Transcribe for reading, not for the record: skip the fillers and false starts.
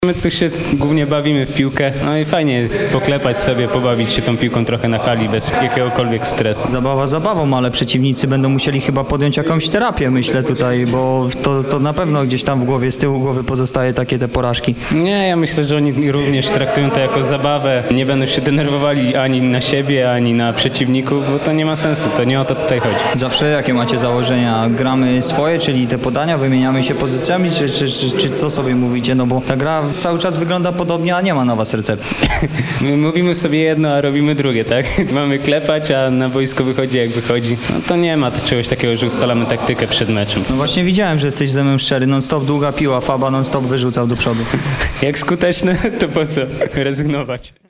My tu się głównie bawimy w piłkę, no i fajnie jest poklepać sobie, pobawić się tą piłką trochę na hali bez jakiegokolwiek stresu. Zabawa zabawą, ale przeciwnicy będą musieli chyba podjąć jakąś terapię, myślę tutaj, bo to na pewno gdzieś tam w głowie, z tyłu głowy pozostaje te porażki. Nie, ja myślę, że oni również traktują to jako zabawę, nie będą się denerwowali ani na siebie, ani na przeciwników, bo to nie ma sensu, to nie o to tutaj chodzi. Zawsze jakie macie założenia? Gramy swoje, czyli te podania, wymieniamy się pozycjami, czy co sobie mówicie? No bo ta gra cały czas wygląda podobnie, a nie ma na was recepty. My mówimy sobie jedno, a robimy drugie, tak? Mamy klepać, a na boisko wychodzi jak wychodzi. No to nie ma czegoś takiego, że ustalamy taktykę przed meczem. No właśnie widziałem, że jesteś ze mną szczery, non-stop długa piła, Faba non-stop wyrzucał do przodu. Jak skuteczne, to po co rezygnować?